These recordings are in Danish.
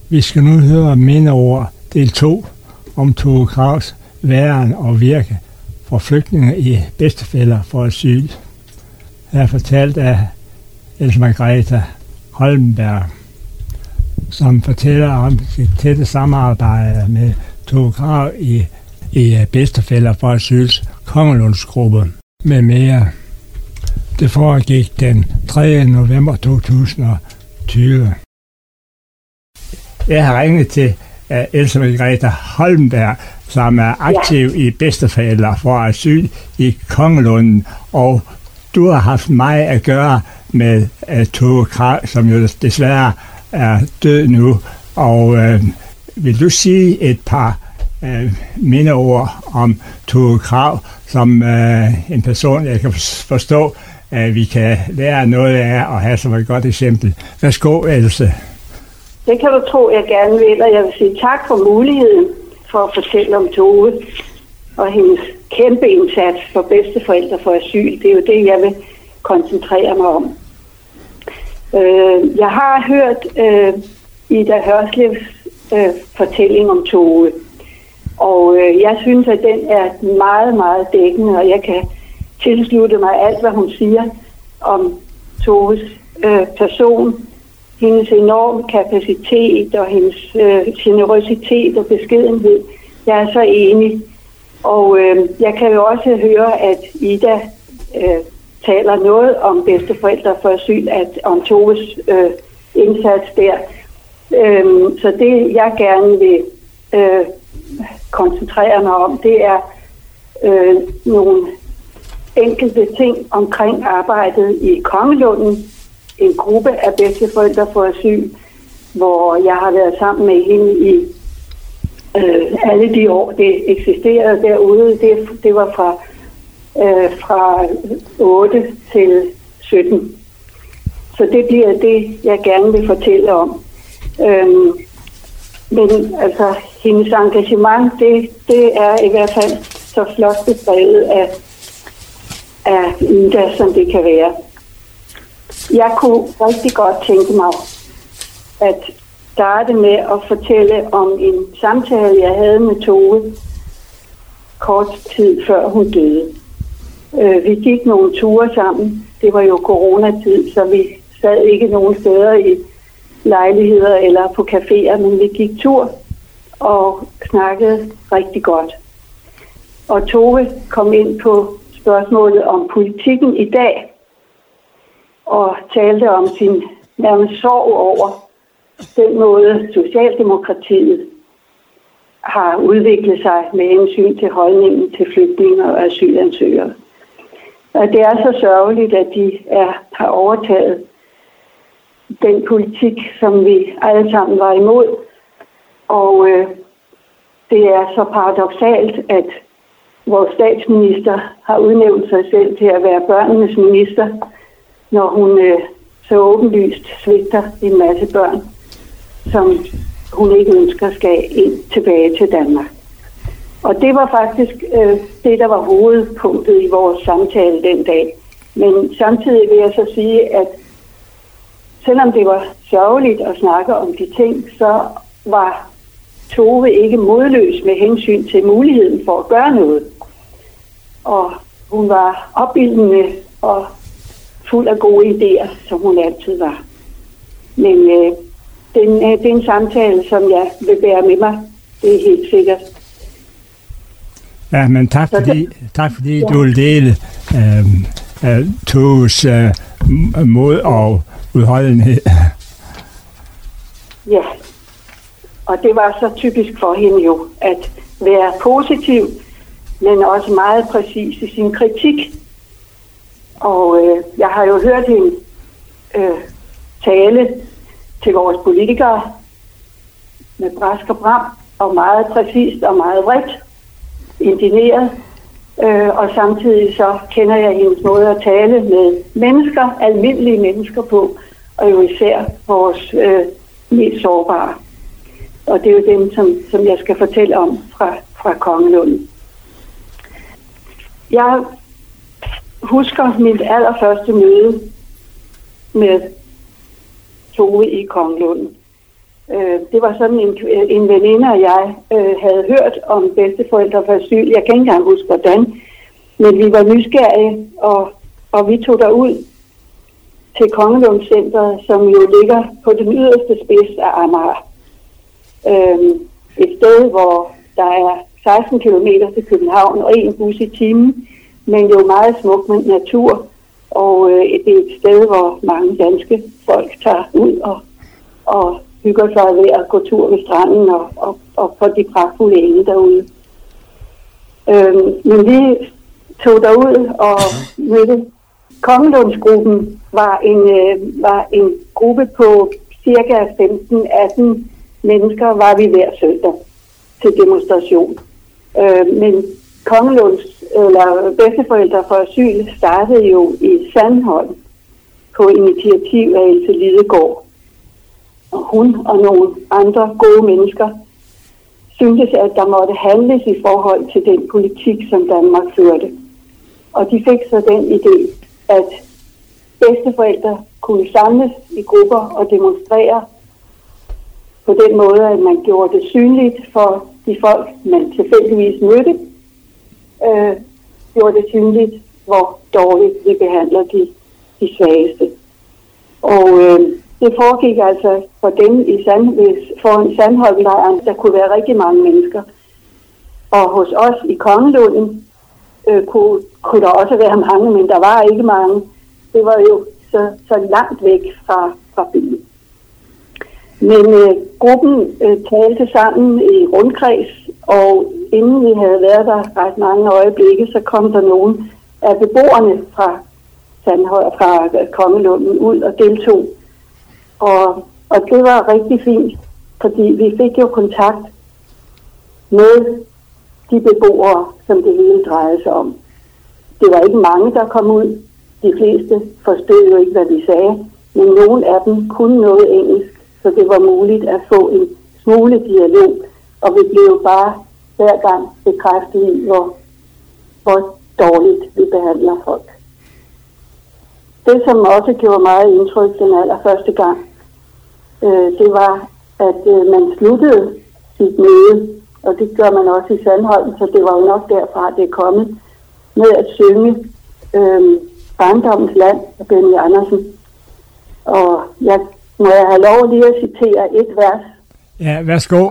Vi skal nu høre mindeord del 2 om Tove Krags væren og virke for flygtninge i bedstefælder for asyl. Her er fortalt af Else Margrethe Holmberg, som fortæller om sit tætte samarbejde med Tove Krag i bedstefælder for asyls Kongelundsgruppe med mere. Det foregik den 3. november 2020. Jeg har ringet til Else Margrethe Holmberg, som er aktiv i bedstefælder for asyl i Kongelunden, og du har haft meget at gøre med Tove Krag, som jo desværre er død nu. Og vil du sige et par mindeord om Tove Krag, som en person, jeg kan forstå, at vi kan lære noget af og have som et godt eksempel. Værsgo, Else. Det kan du tro, jeg gerne vil, og jeg vil sige tak for muligheden for at fortælle om Tove og hendes kæmpe indsats for bedsteforældre for asyl. Det er jo det, jeg vil koncentrere mig om. Jeg har hørt Ida Hørslevs fortælling om Tove, og jeg synes, at den er meget, meget dækkende, og jeg kan tilslutte mig alt, hvad hun siger om Toves person, hendes enorme kapacitet og hendes generøsitet og beskedenhed. Jeg er så enig. Og jeg kan jo også høre, at Ida taler noget om bedsteforældre for asyl, om Toves indsats der. Så det, jeg gerne vil koncentrere mig om, det er nogle enkelte ting omkring arbejdet i Kongelunden, en gruppe af bedsteforældre for asyl, hvor jeg har været sammen med hende i alle de år, det eksisterede derude. Det var fra 8 til 17. Så det bliver det, jeg gerne vil fortælle om. Men altså, hendes engagement, det er i hvert fald så flot beskrevet af Ida, som det kan være. Jeg kunne rigtig godt tænke mig at starte med at fortælle om en samtale, jeg havde med Tove kort tid før hun døde. Vi gik nogle ture sammen. Det var jo coronatid, så vi sad ikke nogen steder i lejligheder eller på caféer, men vi gik tur og snakkede rigtig godt. Og Tove kom ind på spørgsmålet om politikken i dag, og talte om sin nærmest sorg over den måde, Socialdemokratiet har udviklet sig med hensyn til holdningen til flygtninge og asylansøgere. Og det er så sørgeligt, at de har overtaget den politik, som vi alle sammen var imod. Og det er så paradoksalt, at vores statsminister har udnævnt sig selv til at være børnenes minister, når hun så åbenlyst svigter en masse børn, som hun ikke ønsker skal ind tilbage til Danmark. Og det var faktisk det, der var hovedpunktet i vores samtale den dag. Men samtidig vil jeg så sige, at selvom det var sørgeligt at snakke om de ting, så var Tove ikke modløs med hensyn til muligheden for at gøre noget. Og hun var opildende og fuld af gode idéer, som hun altid var. Men det er en samtale, som jeg vil bære med mig. Det er helt sikkert. Ja, men tak fordi du vil dele Toves mod og udholdenhed. Ja, og det var så typisk for hende jo, at være positiv, men også meget præcis i sin kritik. Og jeg har jo hørt hende tale til vores politikere med brask og bram, og meget præcist og meget vredt, indigneret. Og samtidig så kender jeg hendes måde at tale med mennesker, almindelige mennesker på, og jo især vores mest sårbare. Og det er jo dem, som jeg skal fortælle om fra Kongelunden. Jeg husker mit allerførste møde med Tove i Kongelunden. Det var sådan en veninde, og jeg havde hørt om bedsteforældre for asyl. Jeg kan ikke engang huske, hvordan. Men vi var nysgerrige, og vi tog derud til Kongelundscenteret, som jo ligger på den yderste spids af Amager. Et sted, hvor der er 16 kilometer til København og en bus i timen, men jo meget smukt med natur. Og det er et sted, hvor mange danske folk tager ud og hygger sig ved at gå tur ved stranden og på de pragtfulde enge derude. Men vi tog derud og mødte. Kongelundsgruppen var en gruppe på cirka 15-18 mennesker, var vi hver søndag til demonstration. Men Kongelunds, eller bedsteforældre for asyl, startede jo i Sandholm på initiativ af Else Lidegaard. Og hun og nogle andre gode mennesker syntes, at der måtte handles i forhold til den politik, som Danmark førte. Og de fik så den idé, at bedsteforældre kunne samles i grupper og demonstrere på den måde, at man gjorde det synligt for de folk, man tilfældigvis mødte, gjorde det synligt, hvor dårligt vi behandler de svageste. Og det foregik altså for dem foran Sandholmlejren, der kunne være rigtig mange mennesker. Og hos os i Kongelunden kunne der også være mange, men der var ikke mange. Det var jo så langt væk fra byen. Men gruppen talte sammen i rundkreds, og inden vi havde været der ret mange øjeblikke, så kom der nogen af beboerne fra Kongelunden ud og deltog. Og det var rigtig fint, fordi vi fik jo kontakt med de beboere, som det hele drejede sig om. Det var ikke mange, der kom ud. De fleste forstod jo ikke, hvad vi sagde, men nogle af dem kunne noget engelsk, så det var muligt at få en smule dialog, og vi blev bare hver gang bekræftet i, hvor dårligt vi behandler folk. Det, som også gjorde meget indtryk den allerførste gang, det var, at man sluttede sit møde, og det gør man også i Sandholm, så det var jo nok derfra, det er kommet, med at synge Barndommens Land af Benny Andersen. Og må jeg have lov lige at citere et vers? Ja, værsgo.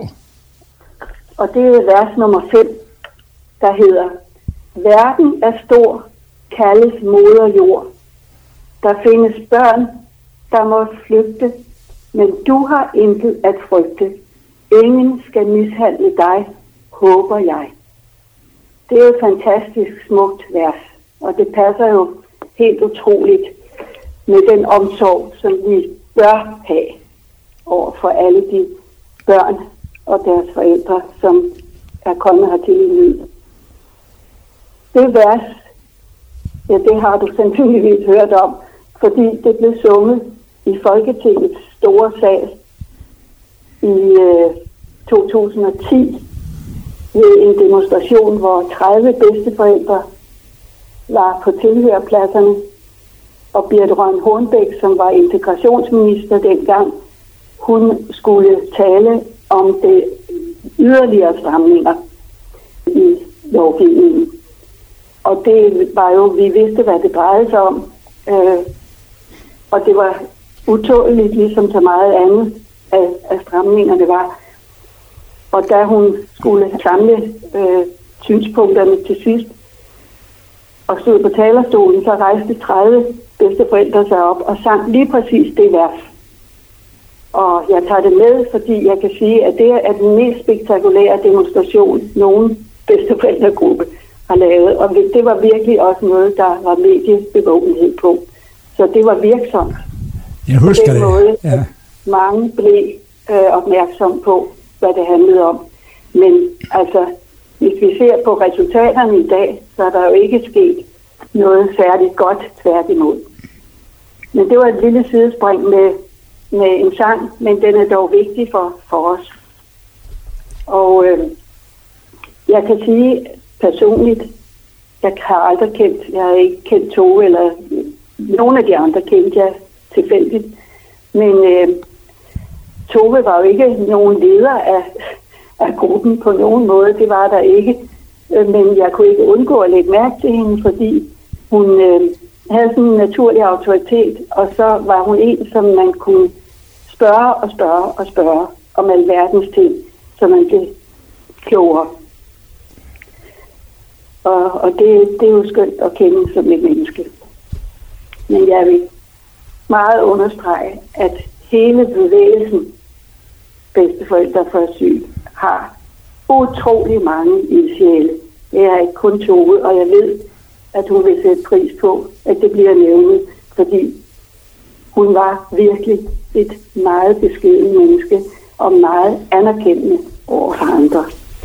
Og det er vers nummer 5, der hedder: Verden er stor, kaldes moder jord. Der findes børn, der må flygte, men du har intet at frygte. Ingen skal mishandle dig, håber jeg. Det er jo et fantastisk smukt vers, og det passer jo helt utroligt med den omsorg, som vi bør have over for alle de børn og deres forældre, som er kommet hertil i livet. Det vers, ja, det har du sandsynligvis hørt om, fordi det blev sunget i Folketingets store sal i 2010 ved en demonstration, hvor 30 bedsteforældre var på tilhørerpladserne, og Birthe Rønn Hornbech, som var integrationsminister dengang, hun skulle tale om det yderligere stramninger i lovgivningen. Og det var jo, vi vidste, hvad det drejede sig om, og det var utåligt, ligesom så meget andet af stramningerne var. Og da hun skulle samle synspunkterne til sidst og stod på talerstolen, så rejste 30 bedsteforældre sig op og sang lige præcis det vers. Og jeg tager det med, fordi jeg kan sige, at det er den mest spektakulære demonstration, nogen bedsteforældregruppe har lavet. Og det var virkelig også noget, der var mediebevågenhed på. Så det var virksomt. Jeg husker på den måde, det. Ja. At mange blev opmærksom på, hvad det handlede om. Men altså, hvis vi ser på resultaterne i dag, så er der jo ikke sket noget særligt godt, tværtimod. Men det var et lille sidespring med en sang, men den er dog vigtig for os. Og jeg kan sige personligt, jeg har ikke kendt Tove, eller nogen af de andre kendte jeg tilfældigt, men Tove var jo ikke nogen leder af gruppen på nogen måde, det var der ikke. Men jeg kunne ikke undgå at lægge mærke til hende, fordi hun havde sådan en naturlig autoritet, og så var hun en, som man kunne spørge om alverdens ting, så man blev klogere. Og det er jo skønt at kende som et menneske. Men jeg vil meget understrege, at hele bevægelsen bedsteforældre for asyl har utrolig mange ildsjæle. Det er ikke kun Tove, og jeg ved, at hun vil sætte pris på, at det bliver nævnt, fordi hun var virkelig et meget beskeden menneske og meget anerkendende over for andre.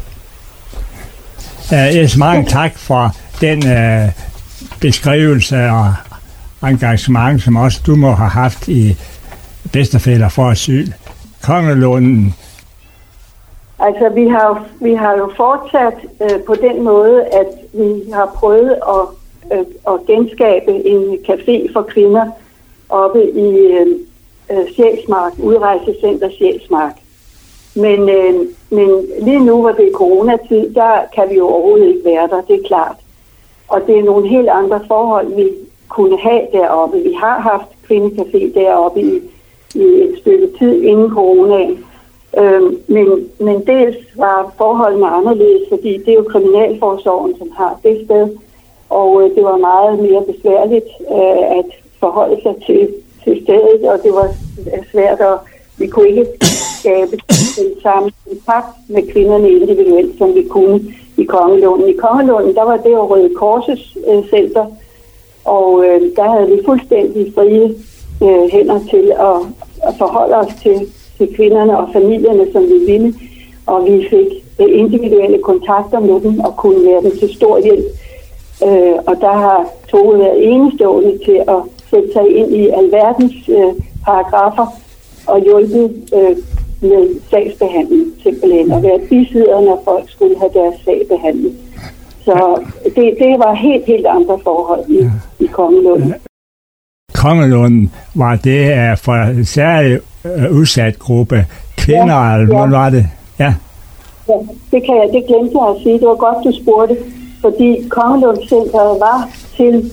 Mange tak for den beskrivelse og engagement, som også du må have haft i bedsteforældre for asyl. Kongelunden. Altså, vi har jo fortsat på den måde, at vi har prøvet at genskabe en café for kvinder oppe i Sjælsmark, udrejsecenter Sjælsmark. Men lige nu, hvor det er coronatid, der kan vi jo overhovedet ikke være der, det er klart. Og det er nogle helt andre forhold, vi kunne have deroppe. Vi har haft kvindecafé deroppe i et stykke tid inden coronaen. Men dels var forholdene anderledes, fordi det er jo kriminalforsorgen, som har det sted. Og det var meget mere besværligt at forholde sig til stedet, og det var svært, og vi kunne ikke skabe den samme kontakt med kvinderne individuelt, som vi kunne i Kongelunden. I Kongelunden, der var det jo Røde Korses center, og der havde vi fuldstændig frie hænder til at forholde os til kvinderne og familierne, som vi ville, og vi fik individuelle kontakter med dem og kunne være dem til stor hjælp. Og der har Tove været enestående til at sætte sig ind i alverdens paragrafer og hjulpet med sagsbehandling simpelthen, og være bisidder, når folk skulle have deres sag behandlet. Så det var helt andre forhold i Kongelunden. Kongelunden, var det for en særlig udsat gruppe kvinder, eller hvad var det? Ja, det glemte jeg at sige. Det var godt, du spurgte, fordi Kongelundscenteret var til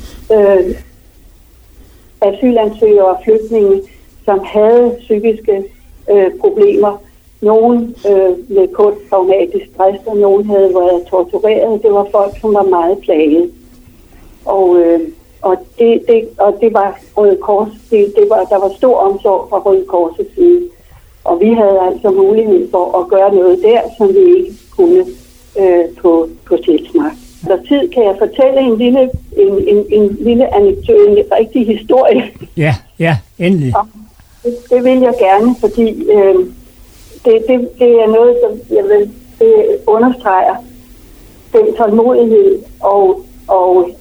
asylansøgere og flygtninge, som havde psykiske problemer. Nogen med posttraumatisk stress, og nogen havde været tortureret. Det var folk, som var meget plaget. Og det var Røde Kors. Der var stor omsorg fra Røde Kors' side. Og vi havde altså mulighed for at gøre noget der, som vi ikke kunne på Sjælsmark. Så tid kan jeg fortælle en lille anekdote, en rigtig historie. Ja, endelig. Det vil jeg gerne, fordi det er noget, som jeg vil understreger den tålmodighed og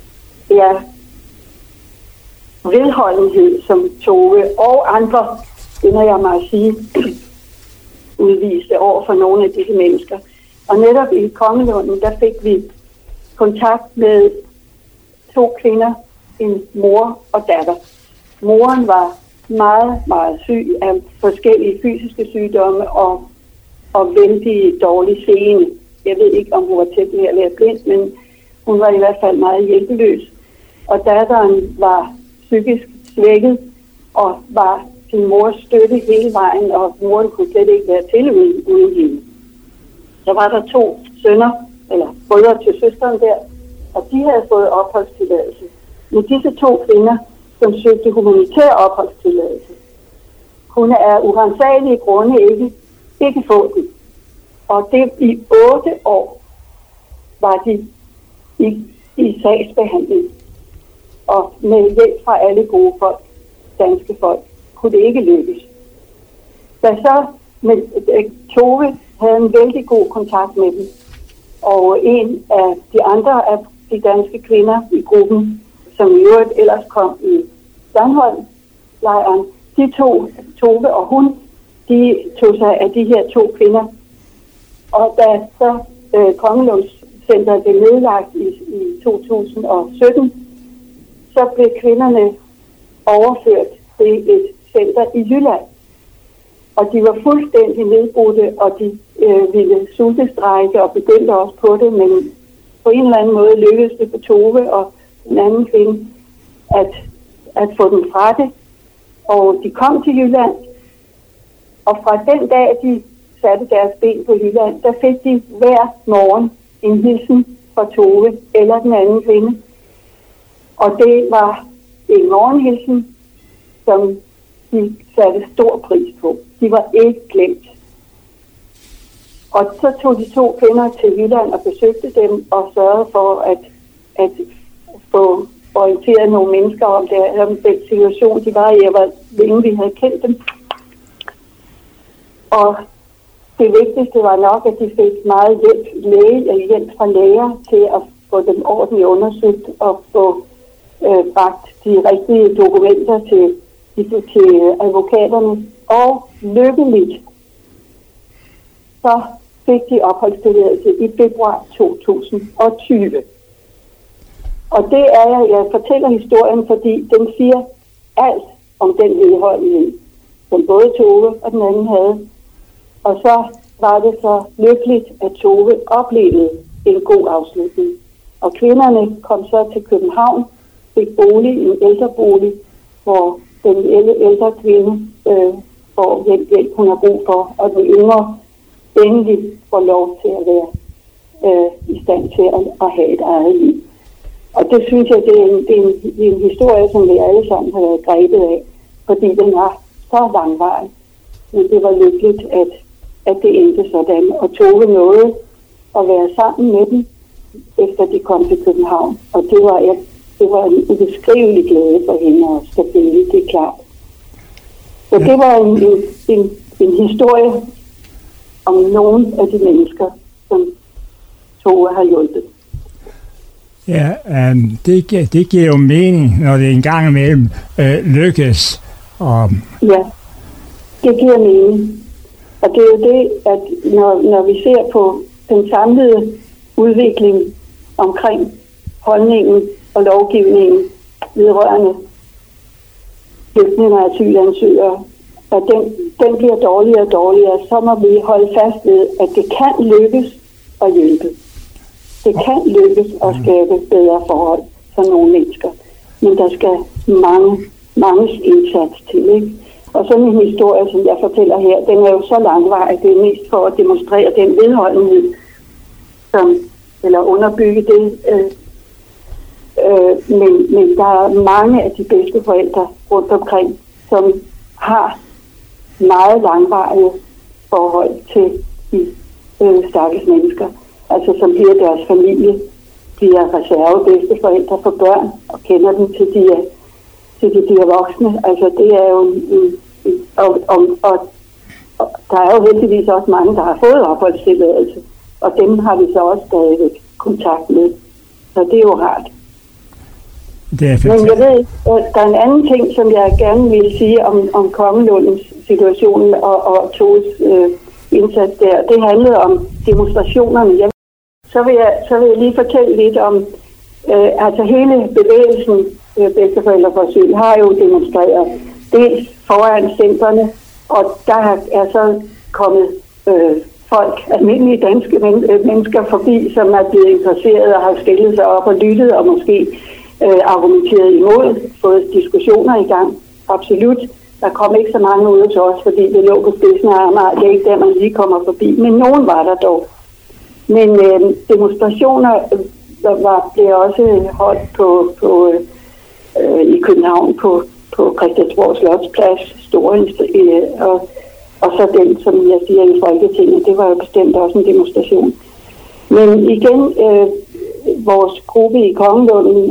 vedholdenhed, som Tove og andre, det må jeg meget sige, udviste over for nogle af disse mennesker. Og netop i Kongelunden, der fik vi kontakt med 2 kvinder, en mor og datter. Moren var meget, meget syg af forskellige fysiske sygdomme og vældig dårlig seende. Jeg ved ikke, om hun var tæt ved at være blind, men hun var i hvert fald meget hjælpeløs. Og datteren var psykisk svækket og var sin mors støtte hele vejen, og moren kunne slet ikke være til uden hende. Så var der 2 sønner, eller brødre til søsteren der, og de havde fået opholdstilladelse. Men disse 2 kvinder, som søgte humanitær opholdstilladelse, kunne af uransagelige grunde ikke få den. Og det i 8 år var de i sagsbehandling. Og med hjælp fra alle gode folk, danske folk, kunne det ikke lykkes. Da så med Tove havde en vældig god kontakt med dem, og en af de andre af de danske kvinder i gruppen, som i øvrigt ellers kom i Sandholm-lejren, de Tove og hun, de tog sig af de her 2 kvinder. Og da så Kongelundscenteret blev nedlagt i 2017, så blev kvinderne overført til et center i Jylland. Og de var fuldstændig nedbrudte, og de ville sultestrække og begyndte også på det, men på en eller anden måde lykkedes det for Tove og den anden kvinde at få dem fra det. Og de kom til Jylland, og fra den dag, de satte deres ben på Jylland, der fik de hver morgen en hilsen fra Tove eller den anden kvinde. Og det var en morgenhilsen, som de satte stor pris på. De var ikke glemt. Og så tog de 2 kvinder til Jylland og besøgte dem og sørgede for at få orienteret nogle mennesker om den situation, de var i, og hvor længe vi havde kendt dem. Og det vigtigste var nok, at de fik meget hjælp fra læger til at få dem ordentligt undersøgt og få bragt de rigtige dokumenter til advokaterne. Og lykkeligt så fik de opholdstilladelse i februar 2020. Og det er, jeg fortæller historien, fordi den siger alt om den vedholdenhed, som både Tove og den anden havde. Og så var det så lykkeligt, at Tove oplevede en god afslutning. Og kvinderne kom så til København, fik en ældrebolig, hvor den ældre kvinde får hjælp, hun har brug for, og den yngre endelig får lov til at være i stand til at have et eget liv. Og det synes jeg, det er en historie, som vi alle sammen har været grebet af, fordi den var så langvarig. Men det var lykkeligt, at det endte sådan. Og Tove nåede at være sammen med dem, efter de kom til København. Og det var en ubeskrivelig glæde for hende og selvfølgelig, det er klart. Så det var en historie om nogle af de mennesker, som Tove har hjulpet. Ja, det giver jo mening, når det en gang imellem lykkes. Ja, det giver mening. Og det er jo det, at når vi ser på den samlede udvikling omkring holdningen og lovgivningen vedrørende flygtninge og asylansøgere, at den bliver dårligere og dårligere, så må vi holde fast ved, at det kan lykkes at hjælpe. Det kan lykkes at skabe bedre forhold for nogle mennesker. Men der skal mange indsats til, ikke? Og sådan en historie, som jeg fortæller her, den er jo så langvarig. Det er mest for at demonstrere den vedholdenhed, eller underbygge det. Men der er mange af de bedste forældre rundt omkring, som har meget langvarige forhold til de stakkels mennesker. Altså som bliver deres familie, bliver reservebedsteforældre for børn og kender dem til de er voksne. Altså det er jo og der er jo heldigvis også mange, der har fået opholdstilladelse, og dem har vi så også stadigvæk kontakt med. Så det er jo rart. Men jeg ved, at der er en anden ting, som jeg gerne vil sige om Kongelundens situation og Toves indsats der. Det handlede om demonstrationerne. Så vil jeg lige fortælle lidt om, altså hele bevægelsen Bedsteforældre for Asyl har jo demonstreret dels foran centrene, og der er så kommet folk, almindelige danske mennesker forbi, som er blevet interesseret og har stillet sig op og lyttet og måske argumenteret imod, fået diskussioner i gang. Absolut. Der kom ikke så mange ud til os, fordi det lå på spidsen af Amager. Det er ikke der, man lige kommer forbi. Men nogen var der dog. Men demonstrationer blev også holdt i København på Christiansborg Slotsplads, og så den, som jeg siger, i Folketinget. Det var jo bestemt også en demonstration. Men igen, vores gruppe i Kongelunden,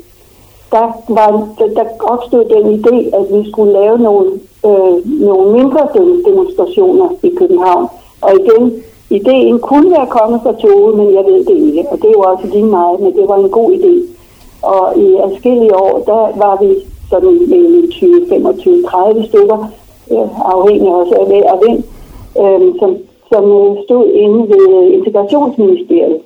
der opstod den idé, at vi skulle lave nogle mindre demonstrationer i København. Og igen, ideen kunne være kommet fra Tove, men jeg ved det ikke. Og det er jo også lige meget, men det var en god idé. Og i adskillige år, der var vi sådan mellem 20, 25, 30 stykker, afhængig også af vejr og vind, som stod inde ved Integrationsministeriet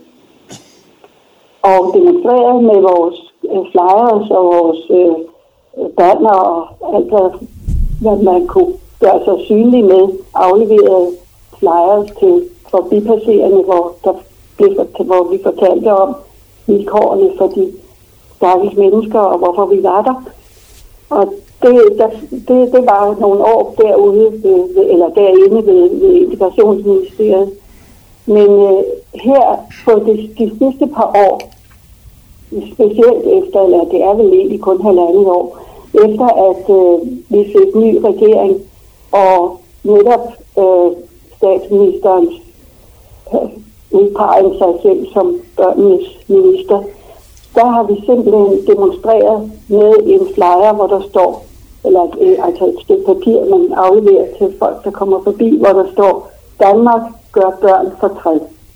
og demonstrerede med vores flyers og vores banner og alt, hvad man kunne gør sig synlig med afleverede flyers til forbipasserende, hvor vi fortalte om vilkårene for de stakkels mennesker, og hvorfor vi var der. Og det var nogle år derude, eller derinde ved Integrationsministeriet. Men her på de sidste par år, specielt efter, eller det er vel egentlig kun 1,5 år, efter at vi fik ny regering, og netop statsministerens udpegede sig selv som børnenes minister, der har vi simpelthen demonstreret med en flyer, hvor der står, eller altså et stykke papir, man afleverer til folk, der kommer forbi, hvor der står, Danmark gør børn fortræd.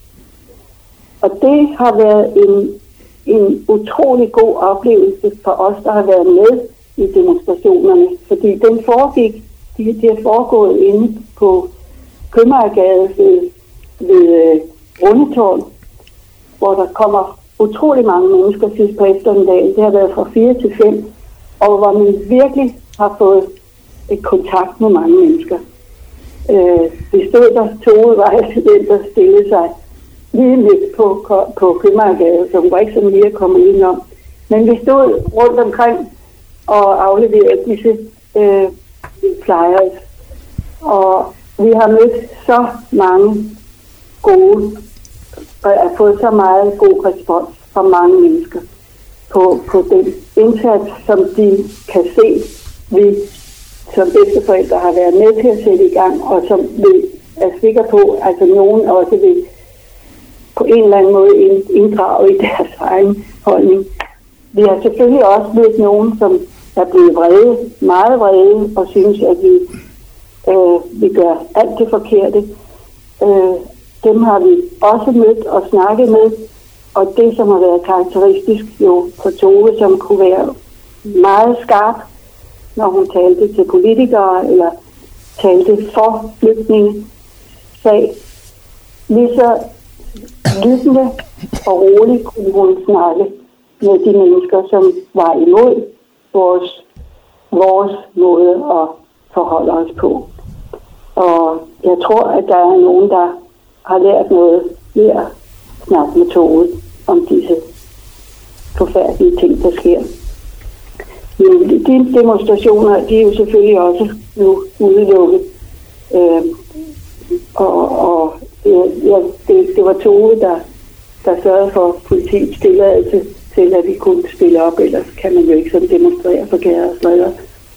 Og det har været en utrolig god oplevelse for os, der har været med i demonstrationerne, fordi den foregik, de har foregået inde på Købmagergade ved Rundetårn, hvor der kommer utrolig mange mennesker sidst på eftermiddagen. Det har været fra 4 til 5, og hvor man virkelig har fået et kontakt med mange mennesker. Vi stod der, Tove var den, der stillede sig lige midt på Købmagergade, så hun var ikke sådan lige at komme udenom. Men vi stod rundt omkring og afleverede disse flyers. Og vi har mødt så mange gode, og har fået så meget god respons fra mange mennesker på den indsats, som de kan se, vi som bedsteforældre har været med til at sætte i gang, og som vi er sikre på, altså nogen også vil på en eller anden måde inddrage i deres egen holdning. Vi har selvfølgelig også mødt nogen, som er blevet vrede, meget vrede, og synes, at vi gør alt det forkerte. Dem har vi også mødt og snakket med, og det, som har været karakteristisk jo for Tove, som kunne være meget skarp, når hun talte til politikere eller talte for flygtningesag. Lige så lyttende og roligt kunne hun snakke med de mennesker, som var imod vores måde at forholde os på. Og jeg tror, at der er nogen, der har lært noget ved at snakke med Tove om disse forfærdelige ting, der sker. Men de demonstrationer, de er jo selvfølgelig også nu udelukket. Det var Tove, der sørgede for politiets tilladelse til, at vi kunne stille op, ellers kan man jo ikke sådan demonstrere for gader og stræder.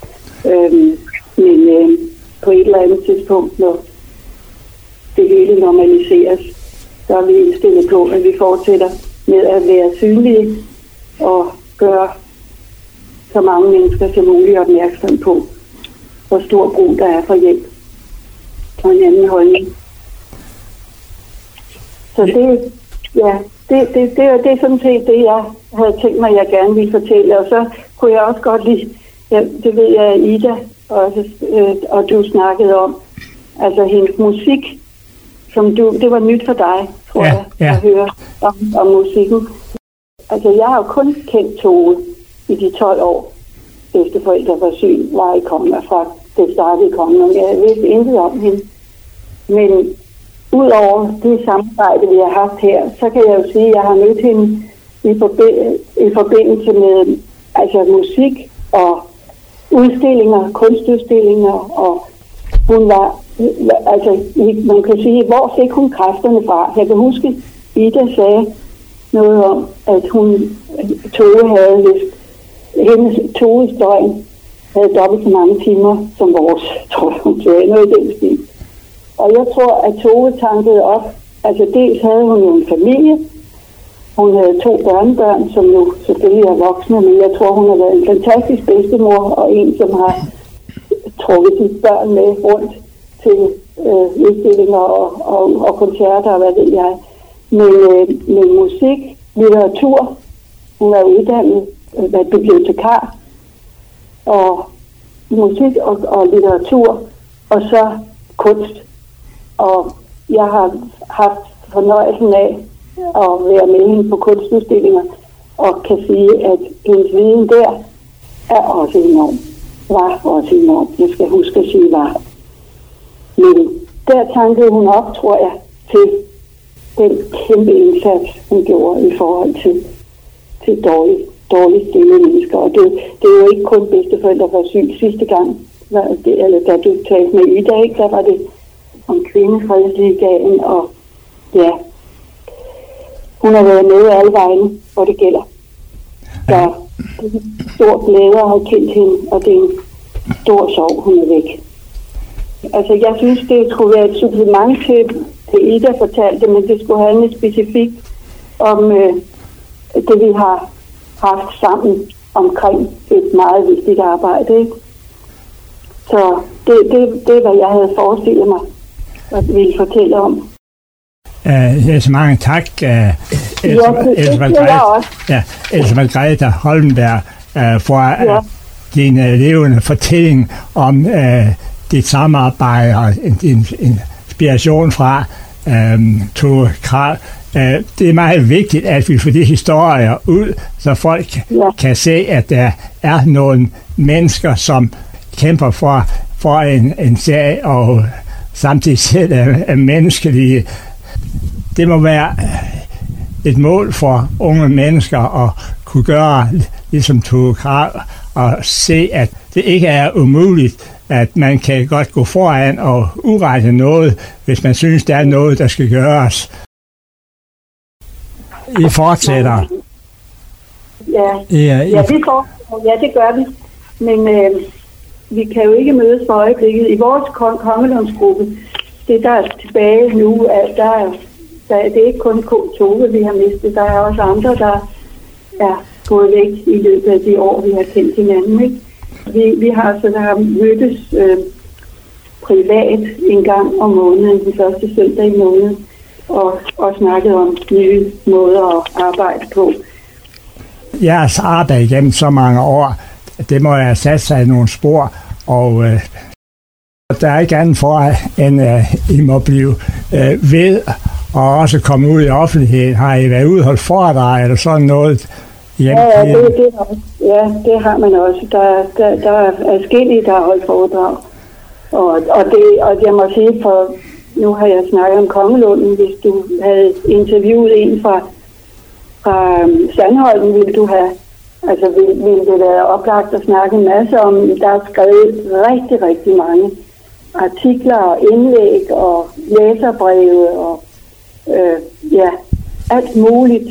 Men på et eller andet tidspunkt, når det hele normaliseres, så er vi indstillet på, at vi fortsætter med at være synlige og gøre så mange mennesker som muligt opmærksom på, hvor stor brug der er for hjælp og en anden holdning. Så det er sådan set det, jeg havde tænkt mig, jeg gerne ville fortælle. Og så kunne jeg også godt lide, det ved jeg, Ida også, og du snakkede om, altså hendes musik, som det var nyt for dig, tror jeg, at høre om musikken. Altså, jeg har jo kun kendt Tove i de 12 år, bedsteforældre var syg, var i Kongen, og fra det startede i Kongen, og jeg vidste intet om hende. Men udover det samarbejde, vi har haft her, så kan jeg jo sige, at jeg har mødt hende i forbindelse med altså musik og udstillinger, kunstudstillinger, og hun var, altså man kan sige, hvor fik hun kræfterne fra? Jeg kan huske, Ida sagde noget om, at Tove havde lyst, hendes Toves døgn havde dobbelt så mange timer som vores, tror jeg, hun sagde, noget i den stil. Og jeg tror, at Tove tankede op, altså dels havde hun jo en familie, hun havde 2 børnebørn, som jo selvfølgelig er voksne, men jeg tror, hun har været en fantastisk bedstemor, og en, som har trukket sine børn med rundt til udstillinger og koncerter, og hvad ved jeg. Men musik, litteratur, hun er uddannet bibliotekar, og musik og litteratur, og så kunst. Og jeg har haft fornøjelsen af at være med hende på kunstudstillinger, og kan sige, at hendes viden der er også enorm. Var også enorm. Jeg skal huske at sige var. Men der tankede hun op, tror jeg, til den kæmpe indsats, hun gjorde i forhold til dårligt stillede mennesker. Og det er jo ikke kun bedsteforældre for syg. Sidste gang, da du talte med Ida, ikke, der var det om kvindefredsligaen, og ja, hun har været med alle vegne, hvor det gælder. Der er en stor glæde at have kendt hende, og det er en stor sorg, hun er væk. Altså, jeg synes, det skulle være et supplement til Ida fortalte, men det skulle handle specifikt om det, vi har haft sammen omkring et meget vigtigt arbejde, ikke? Så det er, hvad jeg havde forestillet mig, at ville fortælle om. Så mange tak, Else Margrethe Holmberg, for din levende fortælling om dit samarbejde og din inspiration fra Tove Krag. Det er meget vigtigt, at vi får de historier ud, så folk kan se, at der er nogle mennesker, som kæmper for en sag, og samtidig selv er menneskelige. Det må være et mål for unge mennesker at kunne gøre ligesom Tove Krag og se, at det ikke er umuligt, at man kan godt gå foran og urette noget, hvis man synes, der er noget, der skal gøres. I fortsætter. Ja, vi fortsætter. Ja, det gør vi. Men vi kan jo ikke mødes for øjeblikket. I vores Kongelundsgruppe, det der er tilbage nu, at det er ikke kun Tove, vi har mistet. Der er også andre, der er gået væk i løbet af de år, vi har kendt hinanden, ikke? Vi har så der mødtes privat en gang om måneden, den første søndag i måneden, og snakket om nye måder at arbejde på. Jeres arbejde igennem så mange år, det må have sat sig nogle spor, og der er ikke andet for, end I må blive ved og også komme ud i offentligheden. Har I været ude og holde foredrag eller sådan noget? Ja, det har man også. Der er forskellige, der har holdt foredrag. Og jeg må sige, for nu har jeg snakket om Kongelunden. Hvis du havde interviewet en fra Sandholm, ville du have, altså ville det være oplagt at snakke en masse om. Der er skrevet rigtig, rigtig mange artikler og indlæg og læserbreve og alt muligt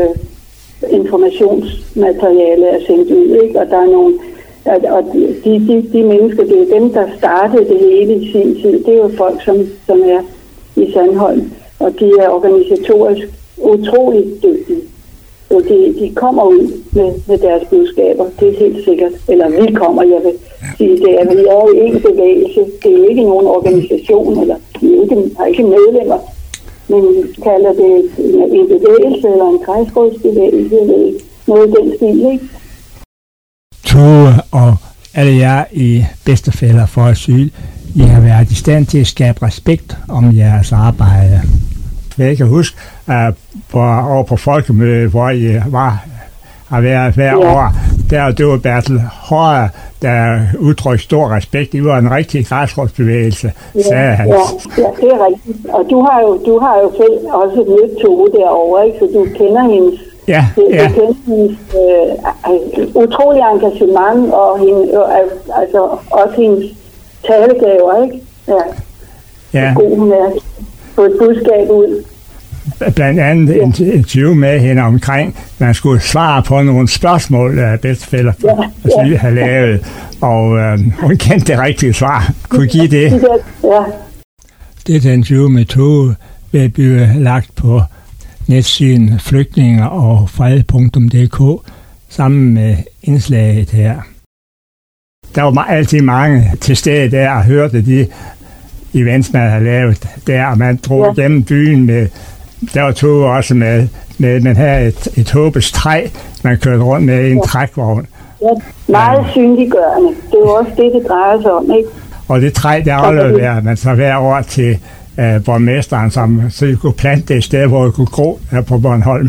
informationsmateriale er sendt ud, ikke? Og der er nogle, og de mennesker, det er dem, der startede det hele i sin tid. Det er jo folk, som er i Sandholm, og de er organisatorisk utroligt dygtige. Så de kommer ud med deres budskaber, det er helt sikkert. Eller vi kommer, jeg vil sige, vi er jo en bevægelse. Det er ikke nogen organisation, eller vi har ikke medlemmer. Men vi kalder det en bevægelse eller en kredsrådsbevægelse eller noget i den stil, ikke? Tove og alle jer i Bedsteforældre for Asyl, I har været i stand til at skabe respekt om jeres arbejde. Jeg kan huske, over på folkemødet, hvor I har været hver år, det var Bertel Højer, der udtrykte stor respekt. Det var en rigtig græsrodsbevægelse, sagde han. Ja, det er rigtigt. Og du har jo selv også mødt Tove derovre, ikke? Så du kender hendes, du kender hendes utrolig engagement og altså også hendes talegaver, ikke? Ja. God hun er på et budskab ud. Blandt andet en interview med hende omkring, man skulle svare på nogle spørgsmål, bedsteforældre havde lavet, og hun kendte det rigtige svar. Kunne give det. Det interview med Tove vil blive lagt på netsiden flygtninger og fred.dk sammen med indslaget her. Der var altid mange til stede der og hørte de events, man havde lavet der, og man drog gennem byen med. Der var Tove også med man havde et håbets træ, man kørte rundt med i en trækvogn. Ja, meget synliggørende. Det var også det drejer sig om, ikke? Og det træ, der afleverede man så hver år til borgmesteren, så vi kunne plante det et sted, hvor vi kunne gro her på Bornholm.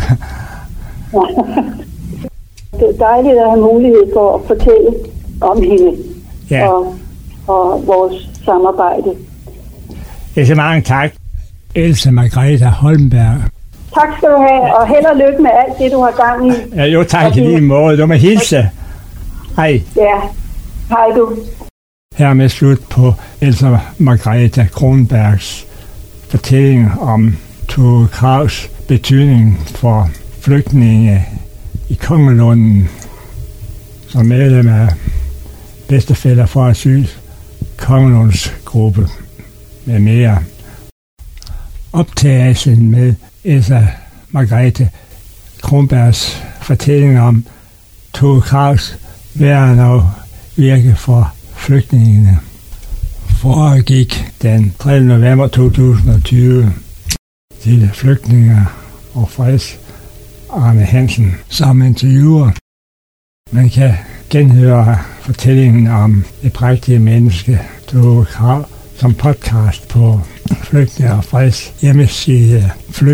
Det er dejligt at have mulighed for at fortælle om hende og vores samarbejde. Så mange tak, Else Margrethe Holmberg. Tak skal du have, og held og lykke med alt det, du har gang i. Ja, jo, tak i lige måde. Du må hilse. Hej. Ja, hej du. Hermed slut på Else Margrethe Kronbergs fortælling om Tove Krags betydning for flygtninge i Kongelunden som medlem af Bedsteforældre for Asyl, Kongelundsgruppe med mere. Optagelsen med Else Margrethe Kronbergs fortælling om Tove Krags væren og virke for flygtningene foregik den 3. november 2020 til flygtninge og freds Arne Hansen som interviewer. Man kan genhøre fortællingen om det prægtige menneske Tove Krag som podcast på Flygtninge og Freds hjemmeside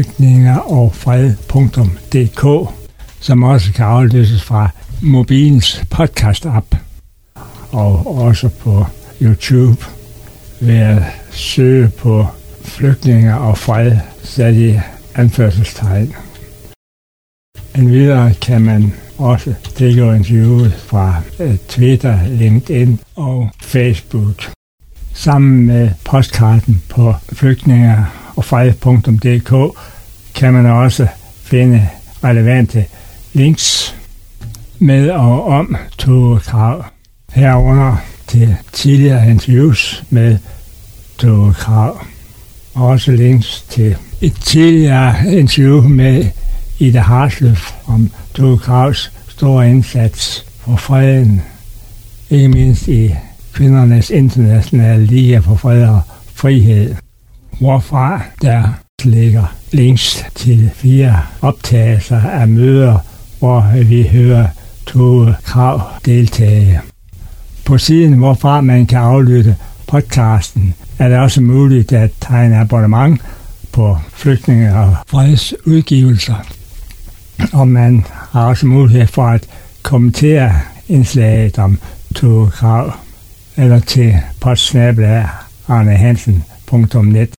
flygtningeogfred.dk, som også kan aflæses fra mobilens podcast-app og også på YouTube ved at søge på Flygtninge og Fred sat i anførselstegn. Endvidere kan man også dele interviewet fra Twitter, LinkedIn og Facebook. Sammen med postkarten på flygtningeogfred.dk kan man også finde relevante links med og om Tove Krag. Herunder til tidligere interviews med Tove Krag. Også links til et tidligere interview med Ida Harsløf om Tove Krags store indsats for freden, ikke mindst i kvindernes internationale liga for fred og frihed, hvorfra der ligger links til 4 optagelser af møder, hvor vi hører Tove Krag deltage. På siden, hvorfra man kan aflytte podcasten, er det også muligt at tegne abonnement på Flygtninge og Freds udgivelser. Og man har også mulighed for at kommentere indslaget om Tove Krag eller til podsnabel@arnehansen.net.